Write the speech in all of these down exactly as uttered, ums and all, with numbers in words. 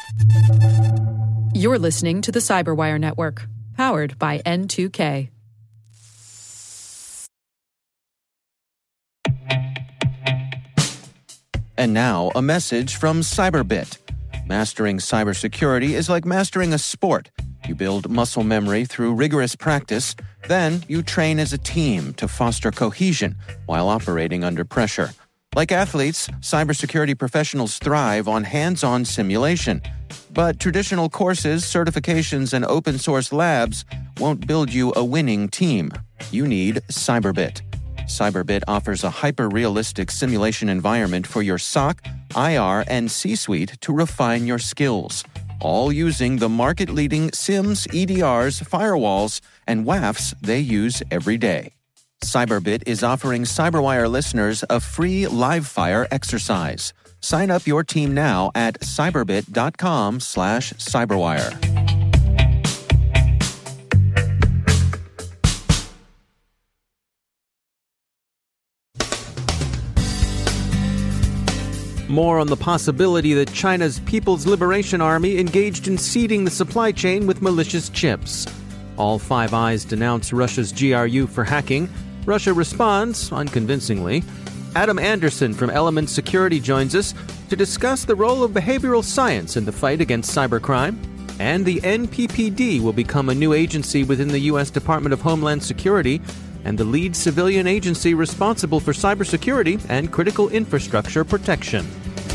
You're listening to the Cyberwire Network, powered by N two K. And now, a message from Cyberbit. Mastering cybersecurity is like mastering a sport. You build muscle memory through rigorous practice, then you train as a team to foster cohesion while operating under pressure. Like athletes, cybersecurity professionals thrive on hands-on simulation. But traditional courses, certifications, and open-source labs won't build you a winning team. You need Cyberbit. Cyberbit offers a hyper-realistic simulation environment for your S O C, I R, and C-suite to refine your skills, all using the market-leading SIMs, E D Rs, firewalls, and W A Fs they use every day. Cyberbit is offering Cyberwire listeners a free live-fire exercise. Sign up your team now at cyberbit.com slash cyberwire. More on the possibility that China's People's Liberation Army engaged in seeding the supply chain with malicious chips. All Five Eyes denounce Russia's G R U for hacking. Russia responds, unconvincingly. Adam Anderson from Element Security joins us to discuss the role of behavioral science in the fight against cybercrime. And the N P P D will become a new agency within the U S Department of Homeland Security and the lead civilian agency responsible for cybersecurity and critical infrastructure protection.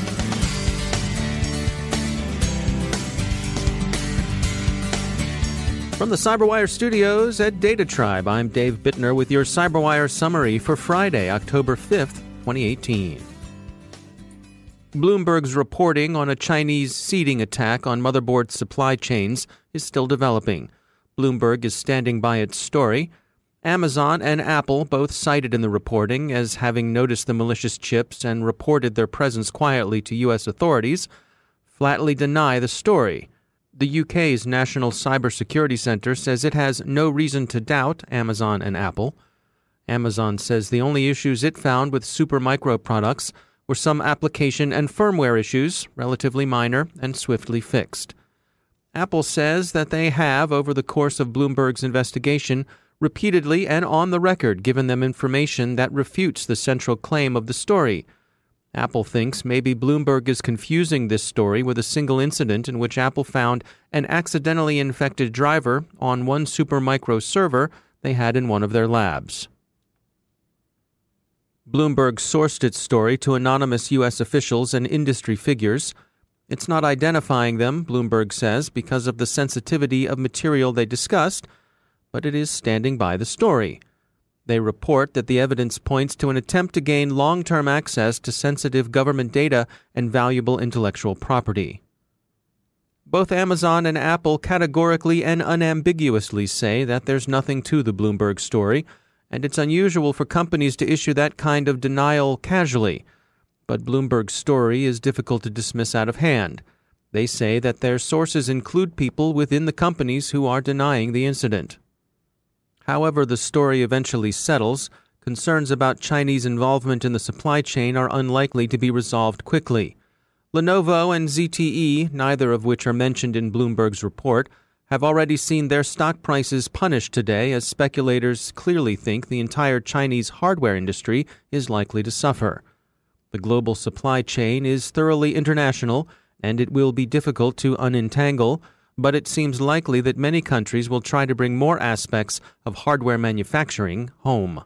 From the Cyberwire studios at Data Tribe, I'm Dave Bittner with your Cyberwire summary for Friday, October fifth, twenty eighteen. Bloomberg's reporting on a Chinese seeding attack on motherboard supply chains is still developing. Bloomberg is standing by its story. Amazon and Apple, both cited in the reporting as having noticed the malicious chips and reported their presence quietly to U S authorities, flatly deny the story. The U K's National Cybersecurity Center says it has no reason to doubt Amazon and Apple. Amazon says the only issues it found with Supermicro products were some application and firmware issues, relatively minor and swiftly fixed. Apple says that they have, over the course of Bloomberg's investigation, repeatedly and on the record given them information that refutes the central claim of the story. Apple thinks maybe Bloomberg is confusing this story with a single incident in which Apple found an accidentally infected driver on one Supermicro server they had in one of their labs. Bloomberg sourced its story to anonymous U S officials and industry figures. It's not identifying them, Bloomberg says, because of the sensitivity of material they discussed, but it is standing by the story. They report that the evidence points to an attempt to gain long-term access to sensitive government data and valuable intellectual property. Both Amazon and Apple categorically and unambiguously say that there's nothing to the Bloomberg story, and it's unusual for companies to issue that kind of denial casually. But Bloomberg's story is difficult to dismiss out of hand. They say that their sources include people within the companies who are denying the incident. However the story eventually settles, concerns about Chinese involvement in the supply chain are unlikely to be resolved quickly. Lenovo and Z T E, neither of which are mentioned in Bloomberg's report, have already seen their stock prices punished today as speculators clearly think the entire Chinese hardware industry is likely to suffer. The global supply chain is thoroughly international, and it will be difficult to unentangle, but it seems likely that many countries will try to bring more aspects of hardware manufacturing home.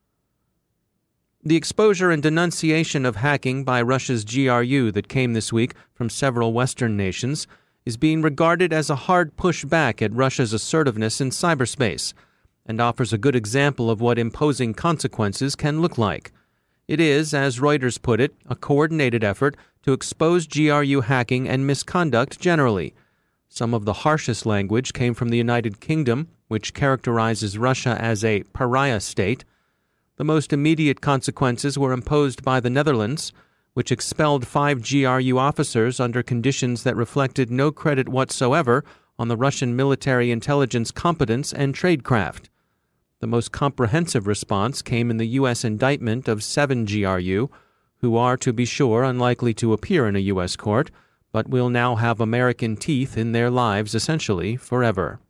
The exposure and denunciation of hacking by Russia's G R U that came this week from several Western nations is being regarded as a hard pushback at Russia's assertiveness in cyberspace, and offers a good example of what imposing consequences can look like. It is, as Reuters put it, a coordinated effort to expose G R U hacking and misconduct generally. Some of the harshest language came from the United Kingdom, which characterizes Russia as a pariah state. The most immediate consequences were imposed by the Netherlands, which expelled five G R U officers under conditions that reflected no credit whatsoever on the Russian military intelligence competence and tradecraft. The most comprehensive response came in the U S indictment of seven G R U, who are, to be sure, unlikely to appear in a U S court, but will now have American teeth in their lives essentially forever.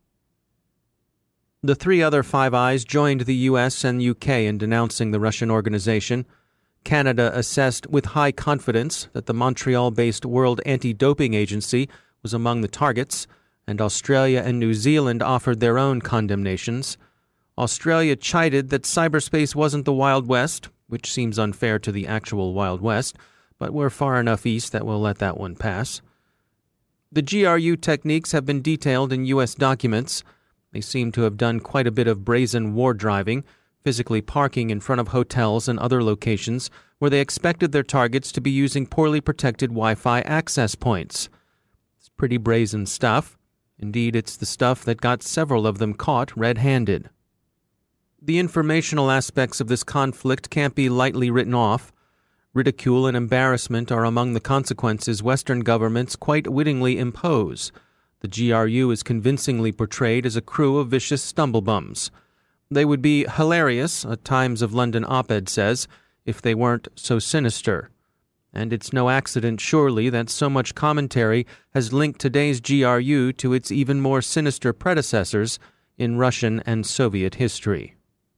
The three other Five Eyes joined the U S and U K in denouncing the Russian organization. Canada assessed with high confidence that the Montreal-based World Anti-Doping Agency was among the targets, and Australia and New Zealand offered their own condemnations. Australia chided that cyberspace wasn't the Wild West, which seems unfair to the actual Wild West, but we're far enough east that we'll let that one pass. The G R U techniques have been detailed in U S documents. They seem to have done quite a bit of brazen war driving, physically parking in front of hotels and other locations where they expected their targets to be using poorly protected Wi-Fi access points. It's pretty brazen stuff. Indeed, it's the stuff that got several of them caught red-handed. The informational aspects of this conflict can't be lightly written off. Ridicule and embarrassment are among the consequences Western governments quite wittingly impose. The G R U is convincingly portrayed as a crew of vicious stumblebums. They would be hilarious, a Times of London op-ed says, if they weren't so sinister. And it's no accident, surely, that so much commentary has linked today's G R U to its even more sinister predecessors in Russian and Soviet history.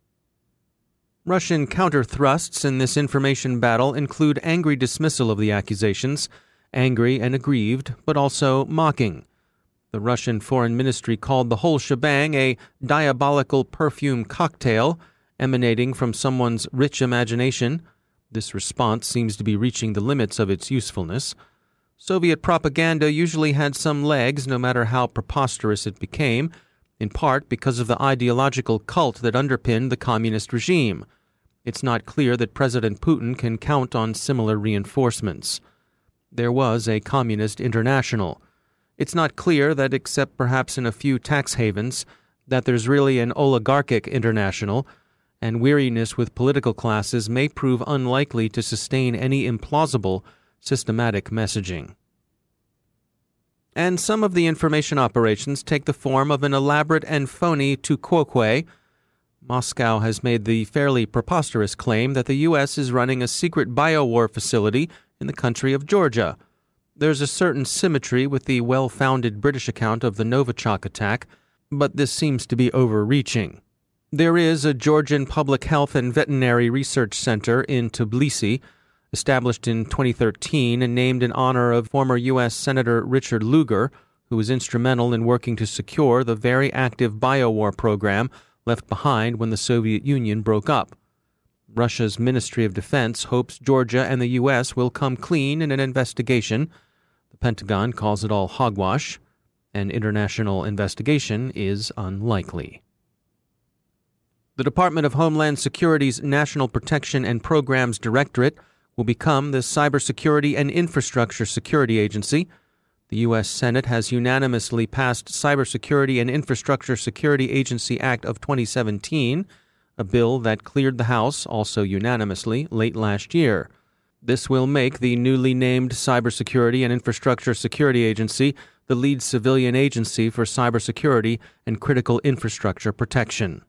Russian counter-thrusts in this information battle include angry dismissal of the accusations, angry and aggrieved, but also mocking. The Russian Foreign Ministry called the whole shebang a diabolical perfume cocktail emanating from someone's rich imagination. This response seems to be reaching the limits of its usefulness. Soviet propaganda usually had some legs, no matter how preposterous it became, in part because of the ideological cult that underpinned the communist regime. It's not clear that President Putin can count on similar reinforcements. There was a communist international. It's not clear that, except perhaps in a few tax havens, that there's really an oligarchic international, and weariness with political classes may prove unlikely to sustain any implausible, systematic messaging. And some of the information operations take the form of an elaborate and phony tu quoque. Moscow has made the fairly preposterous claim that the U S is running a secret biowar facility in the country of Georgia. There's a certain symmetry with the well-founded British account of the Novichok attack, but this seems to be overreaching. There is a Georgian Public Health and Veterinary Research Center in Tbilisi, established in twenty thirteen and named in honor of former U S Senator Richard Lugar, who was instrumental in working to secure the very active biowar program left behind when the Soviet Union broke up. Russia's Ministry of Defense hopes Georgia and the U S will come clean in an investigation. The Pentagon calls it all hogwash. An international investigation is unlikely. The Department of Homeland Security's National Protection and Programs Directorate will become the Cybersecurity and Infrastructure Security Agency. The U S Senate has unanimously passed Cybersecurity and Infrastructure Security Agency Act of twenty seventeen, a bill that cleared the House, also unanimously, late last year. This will make the newly named Cybersecurity and Infrastructure Security Agency the lead civilian agency for cybersecurity and critical infrastructure protection.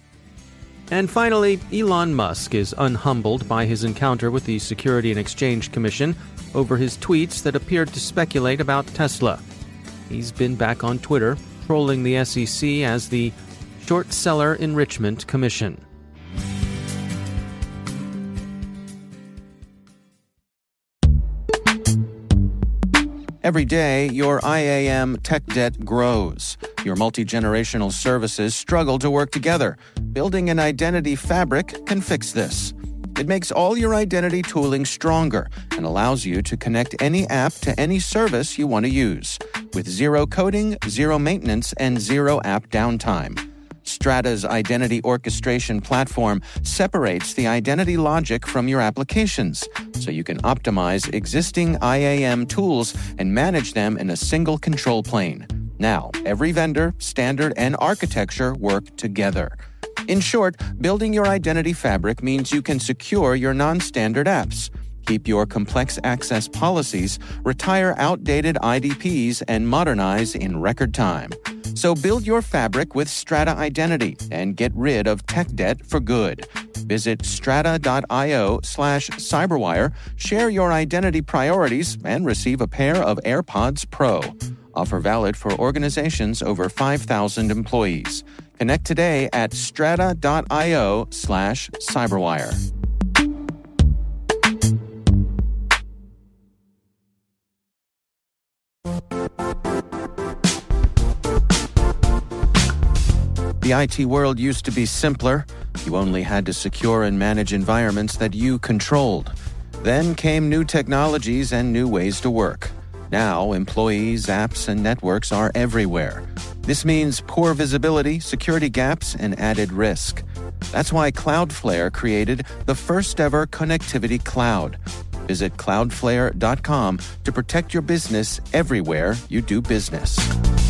And finally, Elon Musk is unhumbled by his encounter with the Security and Exchange Commission over his tweets that appeared to speculate about Tesla. He's been back on Twitter, trolling the S E C as the Short Seller Enrichment Commission. Every day, your I A M tech debt grows. Your multi-generational services struggle to work together. Building an identity fabric can fix this. It makes all your identity tooling stronger and allows you to connect any app to any service you want to use, with zero coding, zero maintenance, and zero app downtime. Strata's identity orchestration platform separates the identity logic from your applications, so you can optimize existing I A M tools and manage them in a single control plane. Now, every vendor, standard, and architecture work together. In short, building your identity fabric means you can secure your non-standard apps, keep your complex access policies, retire outdated I D Ps, and modernize in record time. So build your fabric with Strata Identity and get rid of tech debt for good. Visit strata.io slash cyberwire, share your identity priorities, and receive a pair of AirPods Pro. Offer valid for organizations over five thousand employees. Connect today at strata.io slash cyberwire. The I T world used to be simpler. You only had to secure and manage environments that you controlled. Then came new technologies and new ways to work. Now, employees, apps, and networks are everywhere. This means poor visibility, security gaps, and added risk. That's why Cloudflare created the first-ever connectivity cloud. Visit cloudflare dot com to protect your business everywhere you do business.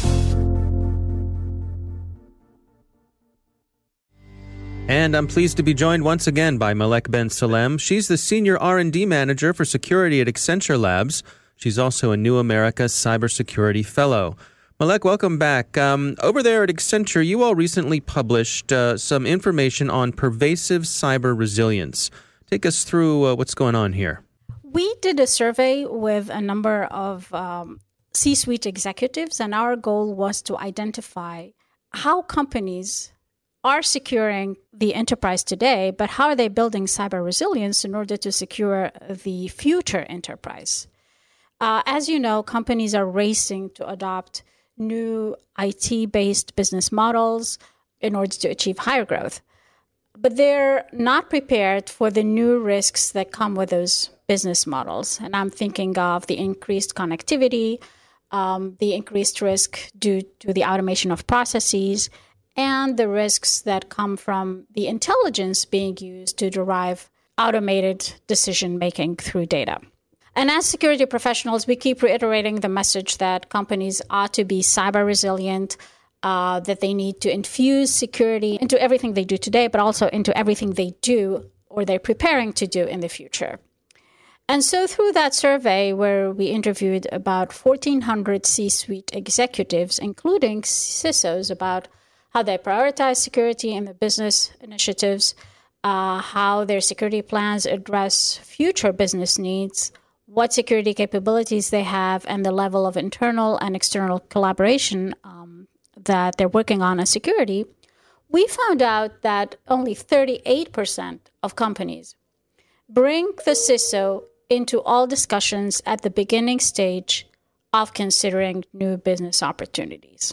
And I'm pleased to be joined once again by Malek Ben Salem. She's the Senior R and D Manager for Security at Accenture Labs. She's also a New America Cybersecurity Fellow. Malek, welcome back. Um, over there at Accenture, you all recently published uh, some information on pervasive cyber resilience. Take us through uh, what's going on here. We did a survey with a number of um, C-suite executives, and our goal was to identify how companies are securing the enterprise today, but how are they building cyber resilience in order to secure the future enterprise? Uh, as you know, companies are racing to adopt new I T-based business models in order to achieve higher growth. But they're not prepared for the new risks that come with those business models. And I'm thinking of the increased connectivity, um, the increased risk due to the automation of processes, and the risks that come from the intelligence being used to derive automated decision-making through data. And as security professionals, we keep reiterating the message that companies ought to be cyber resilient, uh, that they need to infuse security into everything they do today, but also into everything they do or they're preparing to do in the future. And so through that survey, where we interviewed about fourteen hundred C-suite executives, including C I S Os, about how they prioritize security in the business initiatives, uh, how their security plans address future business needs, what security capabilities they have, and the level of internal and external collaboration um, that they're working on in security, we found out that only thirty-eight percent of companies bring the C I S O into all discussions at the beginning stage of considering new business opportunities.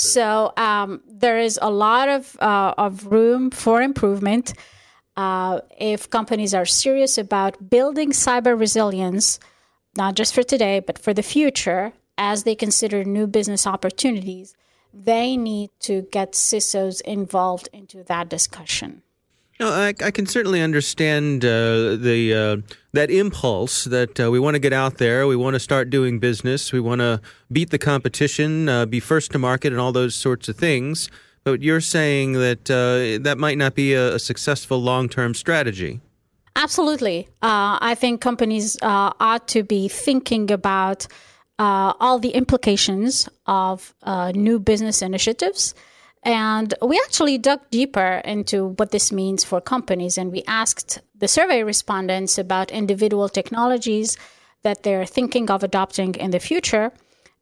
So um, there is a lot of, uh, of room for improvement. Uh, if companies are serious about building cyber resilience, not just for today, but for the future, as they consider new business opportunities, they need to get C I S Os involved into that discussion. No, I, I can certainly understand uh, the uh, that impulse that uh, we want to get out there, we want to start doing business, we want to beat the competition, uh, be first to market, and all those sorts of things. But you're saying that uh, that might not be a, a successful long-term strategy. Absolutely. Uh, I think companies uh, ought to be thinking about uh, all the implications of uh, new business initiatives. And we actually dug deeper into what this means for companies. And we asked the survey respondents about individual technologies that they're thinking of adopting in the future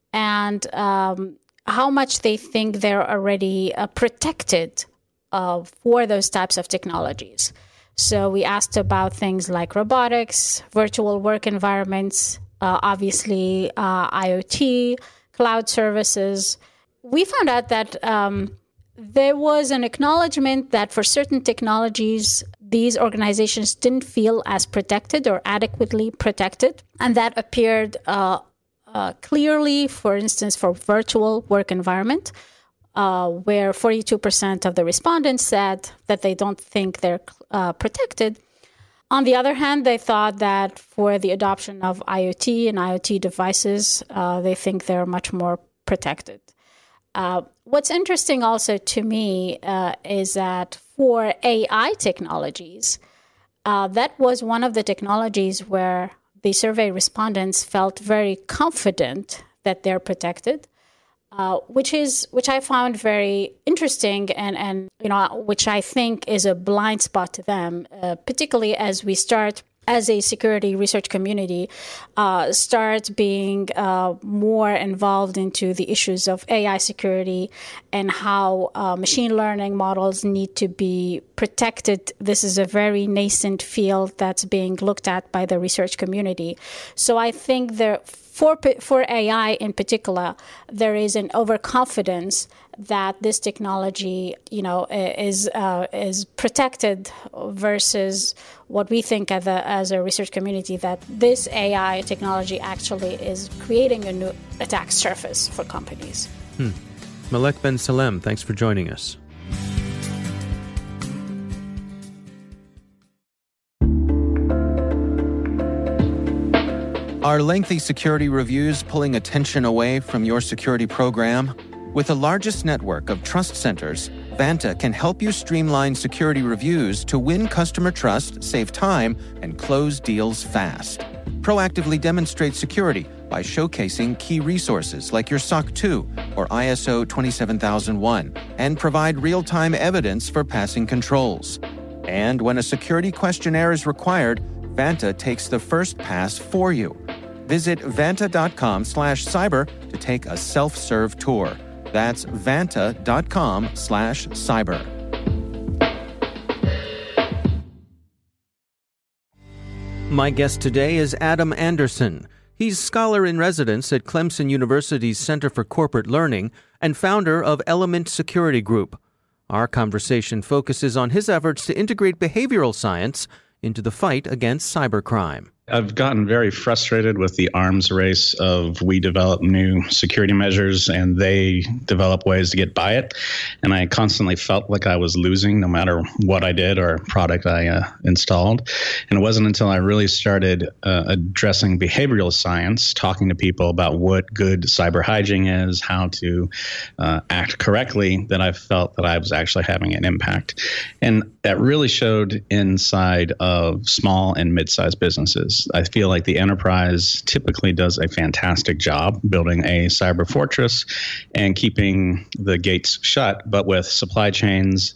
and um, how much they think they're already uh, protected uh, for those types of technologies. So we asked about things like robotics, virtual work environments, uh, obviously uh, IoT, cloud services. We found out that um, there was an acknowledgement that for certain technologies, these organizations didn't feel as protected or adequately protected. And that appeared uh, uh, clearly, for instance, for virtual work environment, uh, where forty-two percent of the respondents said that they don't think they're uh, protected. On the other hand, they thought that for the adoption of IoT and IoT devices, uh, they think they're much more protected. Uh, what's interesting also to me uh, is that for A I technologies, uh, that was one of the technologies where the survey respondents felt very confident that they're protected. uh, which is which I found very interesting, and and you know which I think is a blind spot to them, uh, particularly as we start. As a security research community, uh, start being uh, more involved into the issues of A I security and how uh, machine learning models need to be protected. This is a very nascent field that's being looked at by the research community. So I think there, for for A I in particular, there is an overconfidence that this technology, you know, is uh, is protected versus what we think as a, as a research community, that this A I technology actually is creating a new attack surface for companies. Hmm. Malek Ben Salem, thanks for joining us. Are lengthy security reviews pulling attention away from your security program? With the largest network of trust centers, Vanta can help you streamline security reviews to win customer trust, save time, and close deals fast. Proactively demonstrate security by showcasing key resources like your S O C two or I S O twenty-seven thousand one, and provide real-time evidence for passing controls. And when a security questionnaire is required, Vanta takes the first pass for you. Visit vanta.com slash cyber to take a self-serve tour. That's vanta.com slash cyber. My guest today is Adam Anderson. He's scholar in residence at Clemson University's Center for Corporate Learning and founder of Element Security Group. Our conversation focuses on his efforts to integrate behavioral science into the fight against cybercrime. I've gotten very frustrated with the arms race of we develop new security measures and they develop ways to get by it. And I constantly felt like I was losing no matter what I did or product I uh, installed. And it wasn't until I really started uh, addressing behavioral science, talking to people about what good cyber hygiene is, how to uh, act correctly, that I felt that I was actually having an impact. And that really showed inside of small and mid-sized businesses. I feel like the enterprise typically does a fantastic job building a cyber fortress and keeping the gates shut, but with supply chains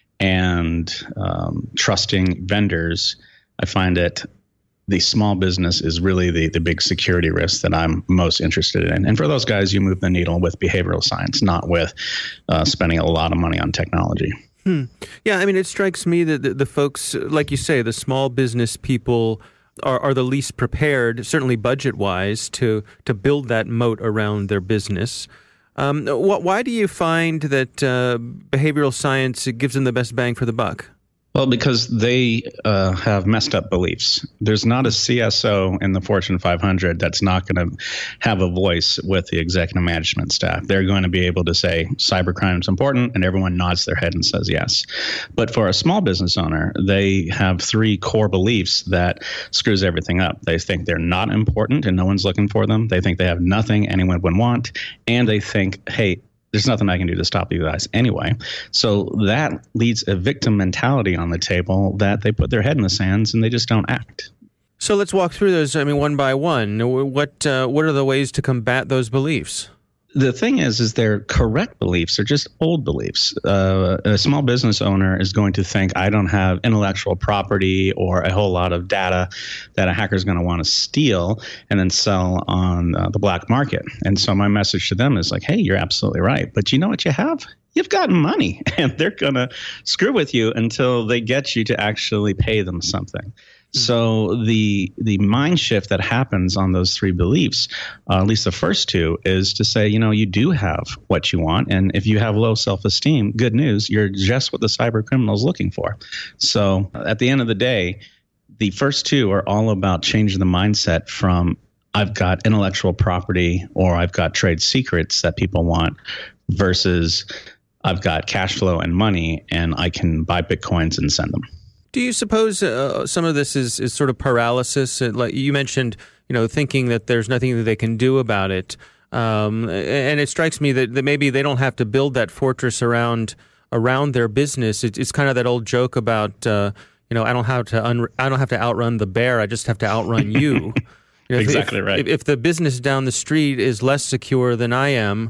and um, trusting vendors, I find that the small business is really the, the big security risk that I'm most interested in. And for those guys, you move the needle with behavioral science, not with uh, spending a lot of money on technology. Hmm. Yeah, I mean, it strikes me that the, the folks, like you say, the small business people Are, are the least prepared, certainly budget-wise, to to build that moat around their business. Um, wh- why do you find that uh, behavioral science gives them the best bang for the buck? Well, because they uh, have messed up beliefs. There's not a C S O in the Fortune five hundred that's not going to have a voice with the executive management staff. They're going to be able to say cybercrime is important, and everyone nods their head and says yes. But for a small business owner, they have three core beliefs that screws everything up. They think they're not important and no one's looking for them. They think they have nothing anyone would want. And they think, hey, there's nothing I can do to stop you guys anyway. So that leads a victim mentality on the table that they put their head in the sands and they just don't act. So let's walk through those, I mean, one by one. What uh, what are the ways to combat those beliefs? The thing is, is they're correct beliefs. They're just old beliefs. Uh, a small business owner is going to think, I don't have intellectual property or a whole lot of data that a hacker is going to want to steal and then sell on uh, the black market. And so my message to them is like, hey, you're absolutely right. But you know what you have? You've got money, and they're going to screw with you until they get you to actually pay them something. So the the mind shift that happens on those three beliefs, uh, at least the first two, is to say, you know, you do have what you want. And if you have low self-esteem, good news, you're just what the cyber criminal is looking for. So at the end of the day, the first two are all about changing the mindset from I've got intellectual property or I've got trade secrets that people want versus I've got cash flow and money and I can buy Bitcoins and send them. Do you suppose uh, some of this is, is sort of paralysis? Uh, like you mentioned, you know, thinking that there's nothing that they can do about it. Um, and it strikes me that, that maybe they don't have to build that fortress around around their business. It, it's kind of that old joke about, uh, you know, I don't have to un- I don't have to outrun the bear. I just have to outrun you. You know, exactly if, right. If, if the business down the street is less secure than I am,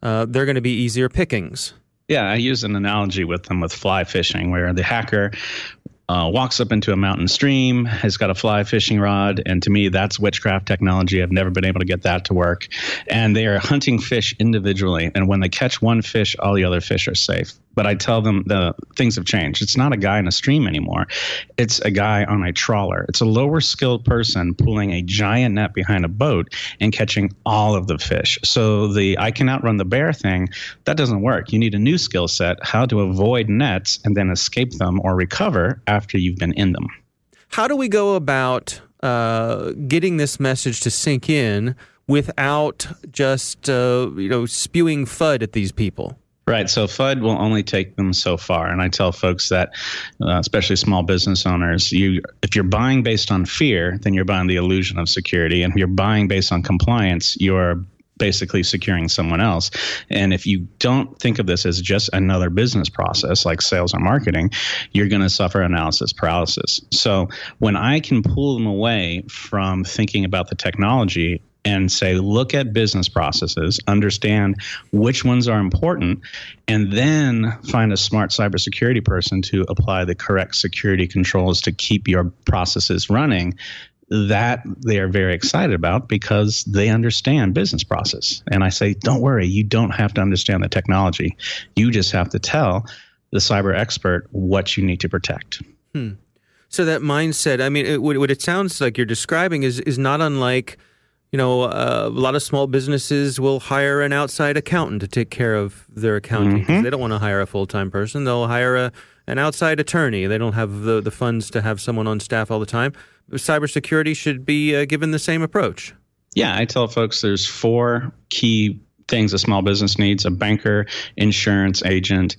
uh, they're going to be easier pickings. Yeah, I use an analogy with them with fly fishing, where the hacker uh, walks up into a mountain stream, has got a fly fishing rod, and to me, that's witchcraft technology. I've never been able to get that to work. And they are hunting fish individually, and when they catch one fish, all the other fish are safe. But I tell them the things have changed. It's not a guy in a stream anymore. It's a guy on a trawler. It's a lower skilled person pulling a giant net behind a boat and catching all of the fish. So the I can outrun the bear thing, that doesn't work. You need a new skill set, how to avoid nets and then escape them or recover after you've been in them. How do we go about uh, getting this message to sink in without just uh, you know spewing F U D at these people? Right. So F U D will only take them so far. And I tell folks that, uh, especially small business owners, you if you're buying based on fear, then you're buying the illusion of security. And if you're buying based on compliance, you're basically securing someone else. And if you don't think of this as just another business process like sales or marketing, you're going to suffer analysis paralysis. So when I can pull them away from thinking about the technology and say, look at business processes, understand which ones are important, and then find a smart cybersecurity person to apply the correct security controls to keep your processes running, that they are very excited about because they understand business process. And I say, don't worry, you don't have to understand the technology. You just have to tell the cyber expert what you need to protect. Hmm. So that mindset, I mean, it, what it sounds like you're describing is is not unlike, you know, uh, a lot of small businesses will hire an outside accountant to take care of their accounting because mm-hmm. they don't want to hire a full-time person. They'll hire a an outside attorney. They don't have the, the funds to have someone on staff all the time. Cybersecurity should be uh, given the same approach. Yeah, I tell folks there's four key things a small business needs: a banker, insurance agent,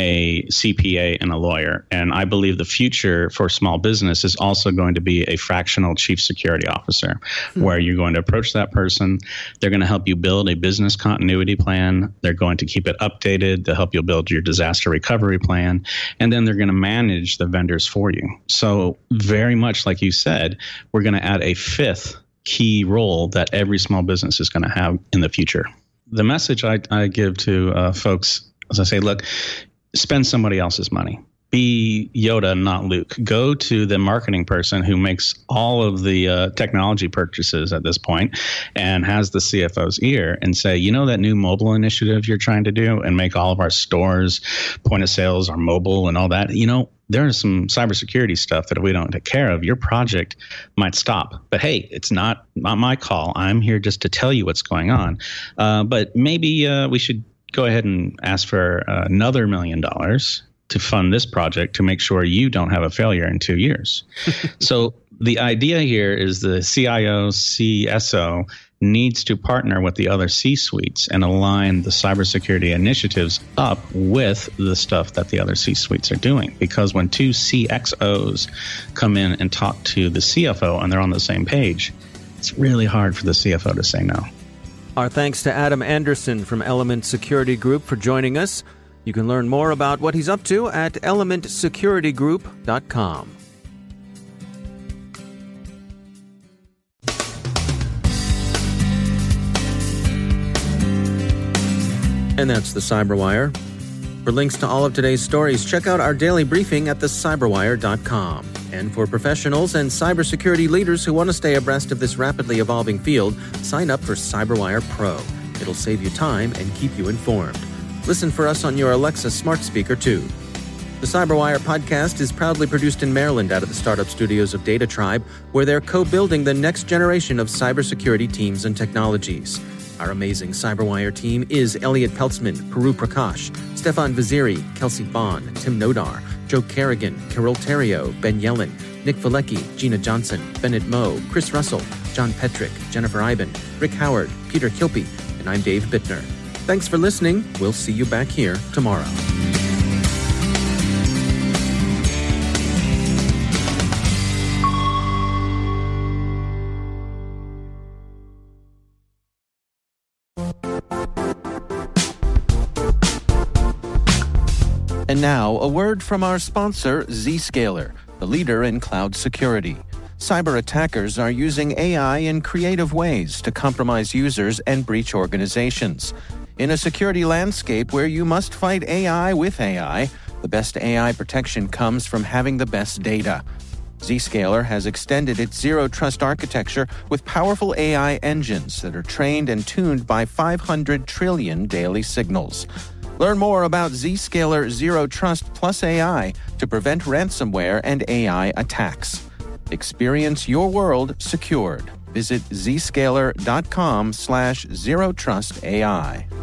a C P A, and a lawyer. And I believe the future for small business is also going to be a fractional chief security officer, hmm. where you're going to approach that person. They're going to help you build a business continuity plan. They're going to keep it updated. They'll help you build your disaster recovery plan. And then they're going to manage the vendors for you. So very much like you said, we're going to add a fifth key role that every small business is going to have in the future. The message I, I give to uh, folks is I say, look, spend somebody else's money. Be Yoda, not Luke. Go to the marketing person who makes all of the uh, technology purchases at this point and has the C F O's ear and say, you know, that new mobile initiative you're trying to do and make all of our stores, point of sales, our mobile and all that, you know, there's some cybersecurity stuff that if we don't take care of, your project might stop. But hey, it's not, not my call. I'm here just to tell you what's going on. Uh, but maybe uh, we should go ahead and ask for uh, another million dollars to fund this project to make sure you don't have a failure in two years. So the idea here is the C I O, C S O needs to partner with the other C-suites and align the cybersecurity initiatives up with the stuff that the other C-suites are doing. Because when two C X Os come in and talk to the C F O and they're on the same page, it's really hard for the C F O to say no. Our thanks to Adam Anderson from Element Security Group for joining us. You can learn more about what he's up to at element security group dot com. And that's the Cyberwire. For links to all of today's stories, check out our daily briefing at the cyberwire dot com. And for professionals and cybersecurity leaders who want to stay abreast of this rapidly evolving field, sign up for CyberWire Pro. It'll save you time and keep you informed. Listen for us on your Alexa smart speaker, too. The Cyberwire podcast is proudly produced in Maryland out of the startup studios of Data Tribe, where they're co-building the next generation of cybersecurity teams and technologies. Our amazing Cyberwire team is Elliot Peltzman, Puru Prakash, Stefan Vaziri, Kelsey Bond, Tim Nodar, Joe Kerrigan, Carol Terrio, Ben Yellen, Nick Valecki, Gina Johnson, Bennett Moe, Chris Russell, John Petrick, Jennifer Iben, Rick Howard, Peter Kilpie, and I'm Dave Bittner. Thanks for listening. We'll see you back here tomorrow. And now, a word from our sponsor, Zscaler, the leader in cloud security. Cyber attackers are using A I in creative ways to compromise users and breach organizations. In a security landscape where you must fight A I with A I, the best A I protection comes from having the best data. Zscaler has extended its Zero Trust architecture with powerful A I engines that are trained and tuned by five hundred trillion daily signals. Learn more about Zscaler Zero Trust plus A I to prevent ransomware and A I attacks. Experience your world secured. Visit zscaler.com slash zero trust AI.